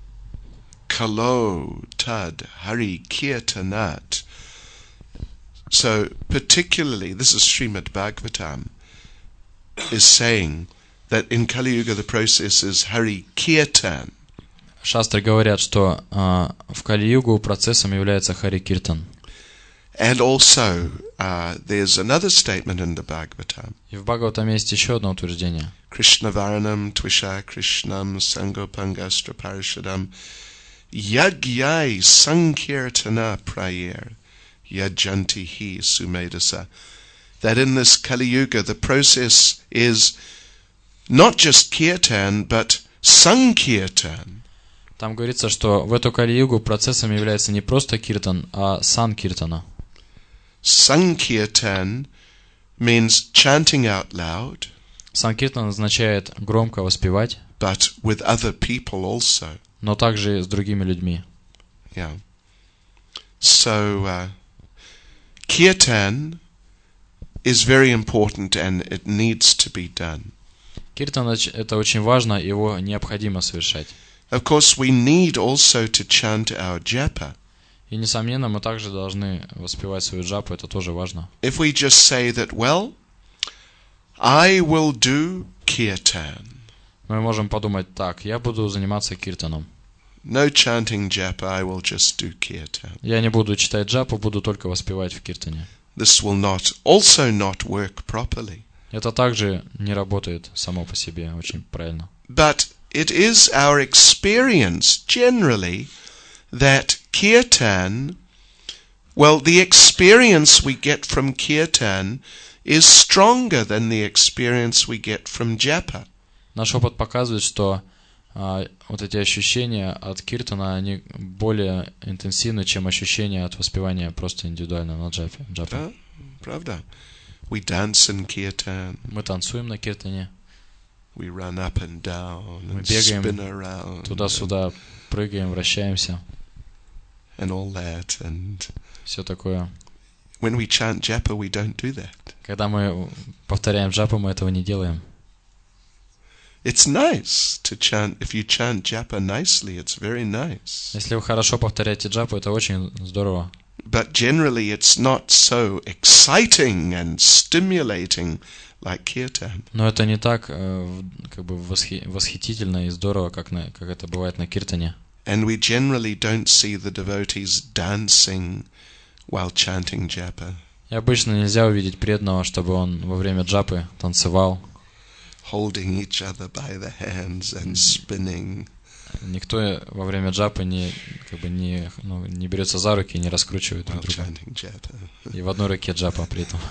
Kalo tad hari kirtanat. So, particularly, this is Srimad Bhagavatam, is saying that in Kali Yuga the process is hari kirtan. Шастры говорят, что в Кали-югу процессом является Хари Киртан. And also, there's another statement in the Bhagavatam. И в Бхагаватаме есть еще одно утверждение. Krishna Varanam Twisha Krishnam Sangopangastra Parishadam Yagyai Sankirtana Prayer Yajanti Hi Sumedasa. That in this Kali Yuga the process is not just kirtan, but sankirtan. Там говорится, что в эту Кали-югу процессом является не просто киртан, а сан-киртана. Sankirtan means chanting out loud. Сан-киртан означает громко воспевать, but with other people also. но также с другими людьми. Yeah. So, kirtan is very important and it needs to be done. Киртан — это очень важно, его необходимо совершать. Of course, we need also to chant our japa. И, несомненно, мы также должны воспевать свою джапу, это тоже важно. If we just say that, well, I will do kirtan. Мы можем подумать так: я буду заниматься киртаном. No chanting japa, I will just do kirtan. Я не буду читать джапу, буду только воспевать в киртане. This will also not work properly. Это также не работает само по себе очень правильно. But it is our experience generally that kirtan, well, the experience we get from kirtan is stronger than the experience we get from japa. Наш опыт показывает, что вот эти ощущения от киртана, они более интенсивны, чем ощущения от воспевания просто индивидуально на джапе. Правда. We dance in kirtan. Мы танцуем на киртане. We run up and down Мы and бегаем spin around туда-сюда, прыгаем, вращаемся. And all that. And Все такое. when we chant japa, we don't do that. Когда мы повторяем джапу, мы этого не делаем. It's nice to chant. If you chant japa nicely, it's very nice. Если вы хорошо повторяете джапу, это очень здорово. But generally, it's not so exciting and stimulating like kirtan. Но это не так как бы восхитительно и здорово, как это бывает на киртане. And we generally don't see the devotees dancing while chanting japa. И обычно нельзя увидеть преданного, чтобы он во время джапы танцевал. Holding each other by the hands and spinning. Никто во время джапы не берется за руки и не раскручивает друг друга. И в одной руке джапа при этом.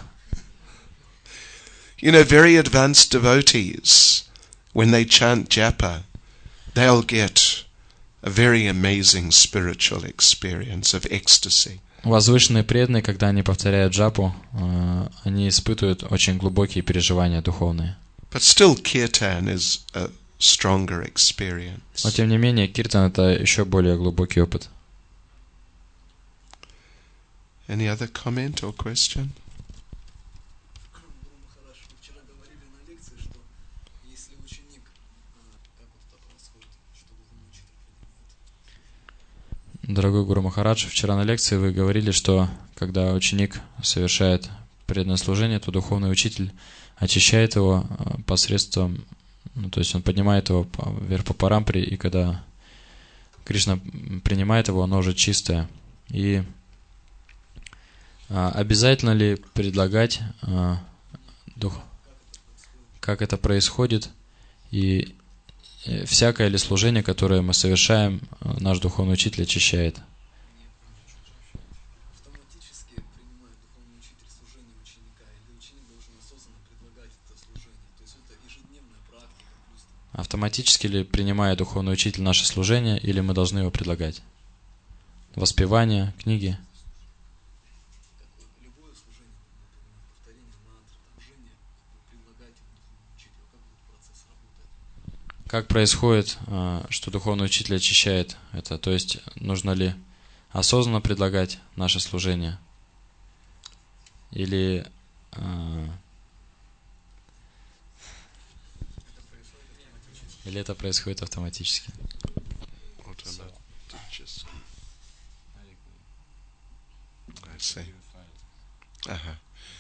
You know, very advanced devotees, when they chant japa, they'll get a very amazing spiritual experience of ecstasy. Возвышенные преданные, когда они повторяют джапу, они испытывают очень глубокие переживания духовные. But still, kirtan is a stronger experience. Но тем не менее, киртан — это еще более глубокий опыт. Any other comment or question? Дорогой Гуру Махарадж, вчера на лекции вы говорили, что когда ученик совершает преданное служение, то духовный учитель очищает его посредством, то есть он поднимает его вверх по парампре, и когда Кришна принимает его, оно уже чистое. И обязательно ли предлагать, как это происходит, и всякое ли служение, которое мы совершаем, наш духовный учитель очищает? Автоматически ли, принимая духовный учитель, наше служение, или мы должны его предлагать? Воспевание, книги. Как происходит, что духовный учитель очищает это? То есть, нужно ли осознанно предлагать наше служение? Или это происходит автоматически? I see. Uh-huh.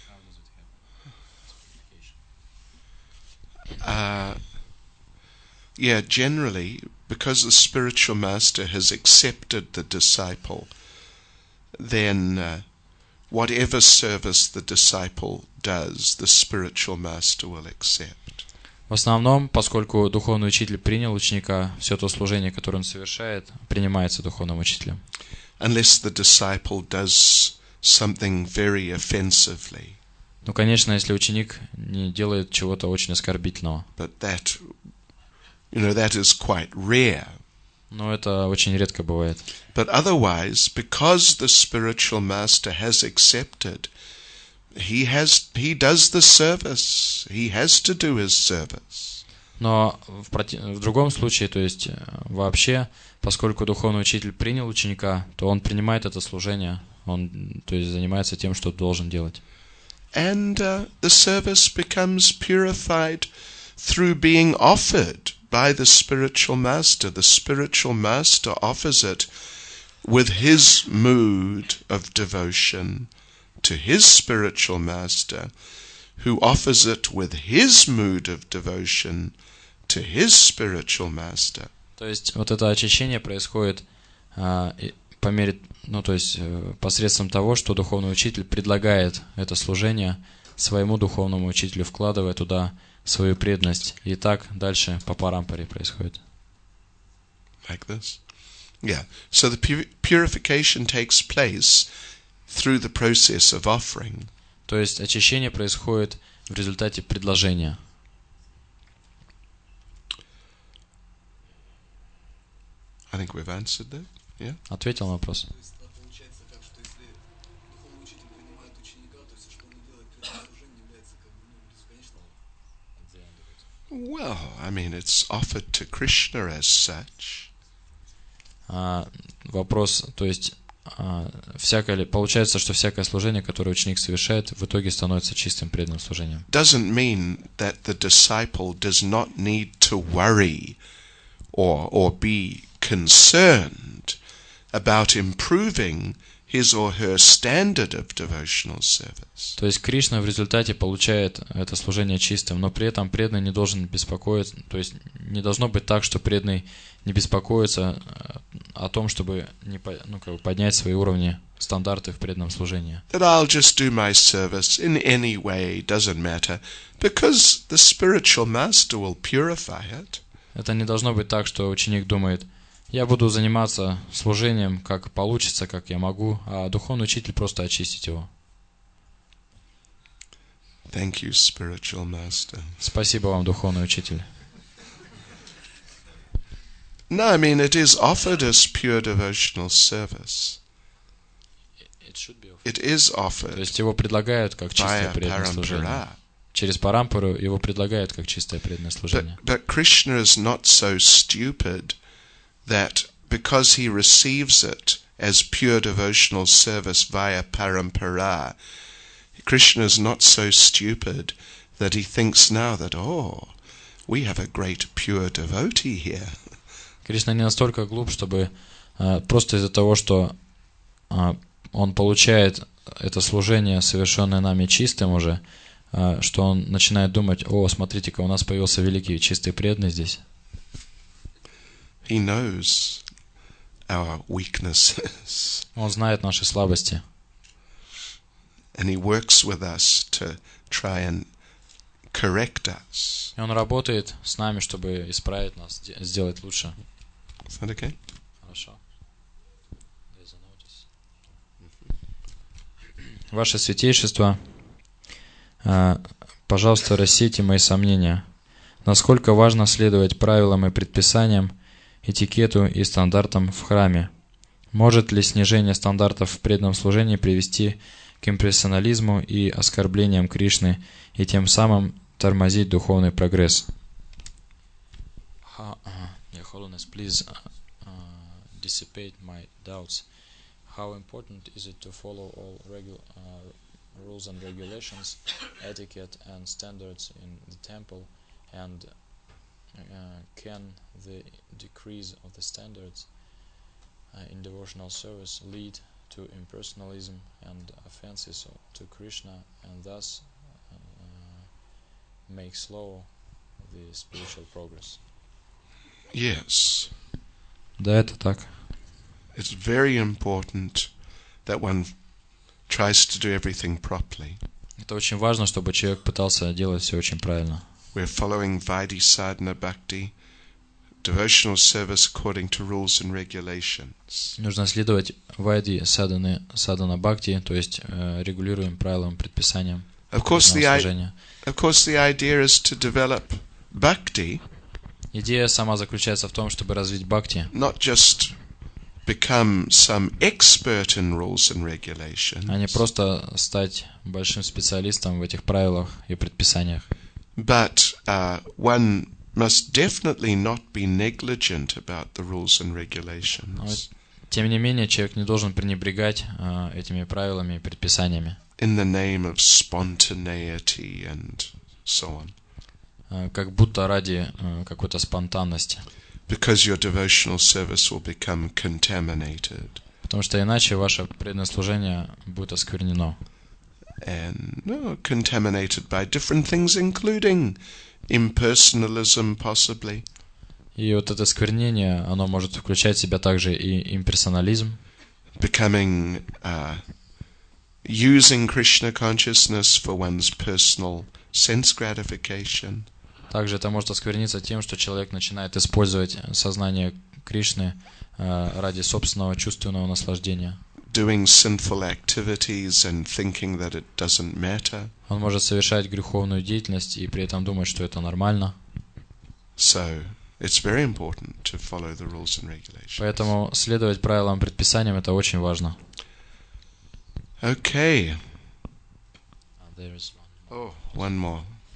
Yeah, generally, because the spiritual master has accepted the disciple, then whatever service the disciple does, the spiritual master will accept. В основном, поскольку духовный учитель принял ученика, все то служение, которое он совершает, принимается духовным учителем. Unless the disciple does something very offensively. Ну, конечно, если ученик не делает чего-то очень оскорбительного. But that is quite rare. Но это очень редко бывает. But otherwise, because the spiritual master has accepted, he does the service. He has to do his service. Но в другом случае, то есть вообще, поскольку духовный учитель принял ученика, то он принимает это служение, он, то есть, занимается тем, что должен делать. And the service becomes purified through being offered by the spiritual master. The spiritual master offers it with his mood of devotion to his spiritual master, who offers it with his mood of devotion to his spiritual master. То есть вот это очищение происходит по мере, то есть посредством того, что духовный учитель предлагает это служение своему духовному учителю, вкладывая туда свою преданность. И так дальше по парампаре происходит. Like this? Yeah. So the purification takes place through the process of offering. То есть очищение происходит в результате предложения. I think we've answered that. Yeah? Ответил на вопрос. Well, I mean, it's offered to Krishna as such. Вопрос, то есть получается, что всякое служение, которое ученик совершает, в итоге становится чистым преданным служением. Doesn't mean that the disciple does not need to worry or be concerned about improving his or her standard of devotional service. То есть Кришна в результате получает это служение чистым, но при этом преданный не должен беспокоиться, то есть не должно быть так, что преданный не беспокоится о том, чтобы поднять свои уровни, стандарты в преданном служении. That I'll just do my service in any way, doesn't matter, because the spiritual master will purify it. Это не должно быть так, что ученик думает: я буду заниматься служением, как получится, как я могу, а духовный учитель просто очистит его. Thank you, spiritual master. Спасибо вам, духовный учитель. No, I mean, it is offered as pure devotional service. It is offered. То есть его предлагают как чистое преданное служение. Через парампару его предлагают как чистое преданное служение. But Krishna is not so stupid that because he receives it as pure devotional service via parampara, Krishna is not so stupid that he thinks now that, we have a great pure devotee here. Кришна не настолько глуп, чтобы просто из-за того, что он получает это служение, совершенное нами чистым уже, что он начинает думать: смотрите-ка, у нас появился великий чистый преданный здесь. He knows our weaknesses. Он знает наши слабости. And he works with us to try and correct us. И он работает с нами, чтобы исправить нас, сделать лучше. Is that okay? Хорошо. Ваше Святейшество, пожалуйста, рассейте мои сомнения. Насколько важно следовать правилам и предписаниям, этикету и стандартам в храме? Может ли снижение стандартов в преданном служении привести к имперсонализму и оскорблениям Кришны и тем самым тормозить духовный прогресс? Your Holiness, please dissipate my doubts. How important is it to follow all rules and regulations, etiquette and standards in the temple, and can the decrease of the standards in devotional service lead to impersonalism and offenses to Krishna, and thus make slow the spiritual progress? Yes. Да, это так. It's very important that one tries to do everything properly. Это очень важно, чтобы человек пытался делать все очень правильно. We're following Vaidhi Sadhana Bhakti, devotional service according to rules and regulations. Нужно следовать Вайди Садана Бхакти, то есть регулируем правилам, предписаниям. Of course, the idea is to develop bhakti. Идея сама заключается в том, чтобы развить бхакти. Not just become some expert in rules and regulations. А не просто стать большим специалистом в этих правилах и предписаниях. But one must definitely not be negligent about the rules and regulations. Но, тем не менее, человек не должен пренебрегать этими правилами и предписаниями. In the name of spontaneity and so on. Как будто ради какой-то спонтанности. Because your devotional service will become contaminated. Потому что иначе ваше преданное служение будет осквернено. And contaminated by different things, including impersonalism, possibly. И вот это осквернение, оно может включать в себя также и имперсонализм. Becoming, using Krishna consciousness for one's personal sense gratification. Также это может оскверниться тем, что человек начинает использовать сознание Кришны ради собственного чувственного наслаждения. Doing sinful activities and thinking that it doesn't matter. Он может совершать греховную деятельность и при этом думать, что это нормально. So, it's very important to follow the rules and regulations. Поэтому следовать правилам и предписаниям это очень важно. Okay. There is one more.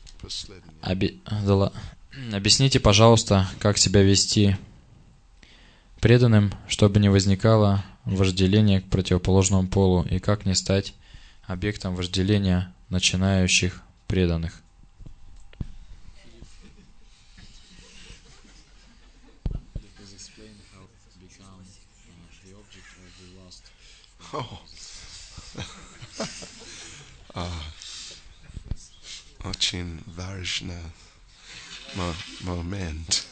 Объясните, пожалуйста, как себя вести преданным, чтобы не возникало вожделения к противоположному полу, и как не стать объектом вожделения начинающих преданных. Очень важный момент.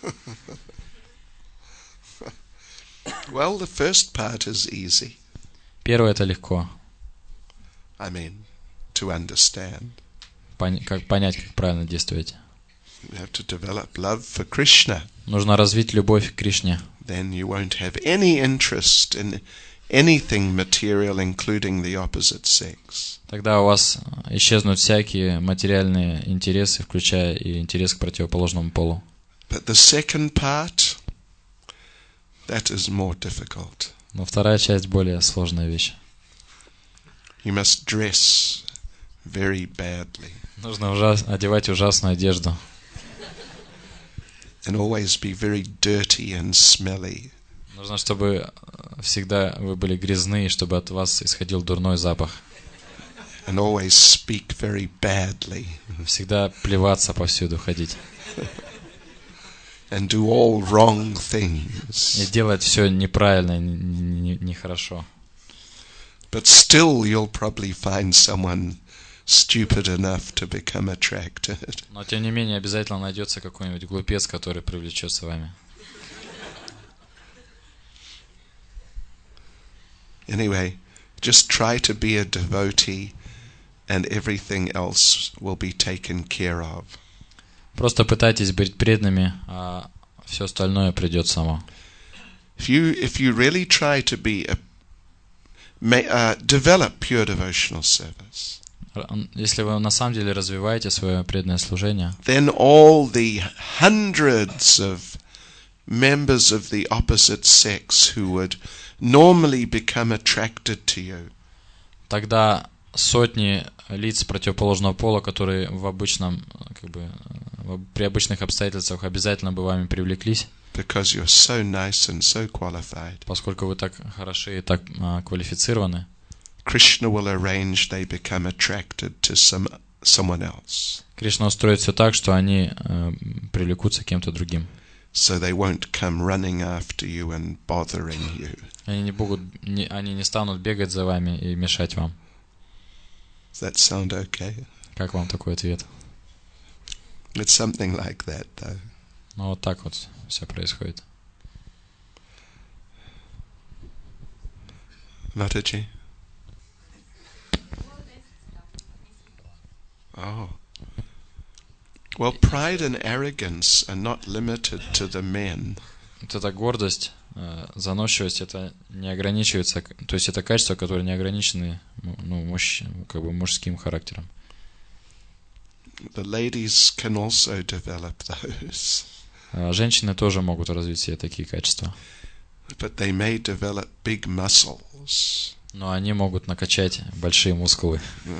Well, the first part is easy. Первое это легко. I mean, to understand. Как понять, как правильно действовать. You have to develop love for Krishna. Нужно развить любовь к Кришне. Then you won't have any interest in anything material, including the opposite sex. Тогда у вас исчезнут всякие материальные интересы, включая и интерес к противоположному полу. But the second part, that is more difficult. Но вторая часть более сложная вещь. You must dress very badly. Нужно одевать ужасную одежду. And always be very dirty and smelly. Нужно, чтобы всегда вы были грязны, и чтобы от вас исходил дурной запах. And always speak very badly. Всегда плеваться повсюду ходить. And do all wrong things. И делать все неправильно, нехорошо. But still you'll probably find someone stupid enough to become attracted. Но тем не менее обязательно найдется какой-нибудь глупец, который привлечется вами. Anyway, just try to be a devotee and everything else will be taken care of. Просто пытайтесь быть преданными, а все остальное придет само. If you really try to be develop pure devotional service. Если вы на самом деле развиваете свое преданное служение, then all the hundreds of members of the opposite sex who would normally become attracted to you, тогда сотни лиц противоположного пола, которые в обычном, при обычных обстоятельствах обязательно бы вами привлеклись, because you're so nice and so qualified, поскольку вы так хороши и так квалифицированы, Krishna will arrange they become attracted to someone else. Кришна устроит все так, что они привлекутся кем-то другим. So they won't come running after you and bothering you. Они не станут бегать за вами и мешать вам. Does that sound okay? Как вам такой ответ? It's something like that, though. Ну вот так вот все происходит. Mataji? Oh. Well, pride and arrogance are not limited to the men. Вот эта гордость, заносчивость, это не ограничивается, то есть это качества, которые не ограничены мужским характером. The ladies can also develop those. Женщины тоже могут развить себе такие качества. But they may develop big muscles. Но они могут накачать большие мускулы.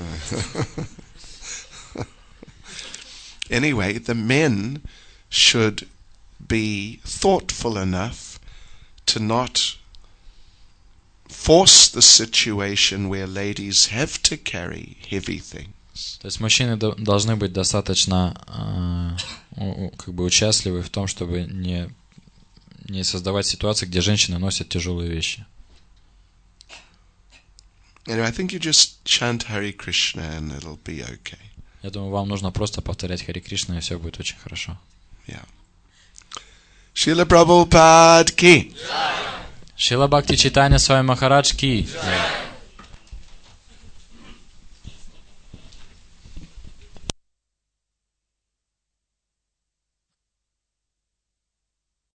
Anyway, the men should be thoughtful enough to not force the situation where ladies have to carry heavy things. То есть мужчины должны быть достаточно участливы в том, чтобы не создавать ситуации, где женщины носят тяжелые вещи. Anyway, I think you just chant Hare Krishna and it'll be okay. Я думаю, вам нужно просто повторять Харе Кришна, и все будет очень хорошо. Yeah. Шрила Прабхупад ки. Шрила Бхакти Чайтанья Свами Махарадж ки.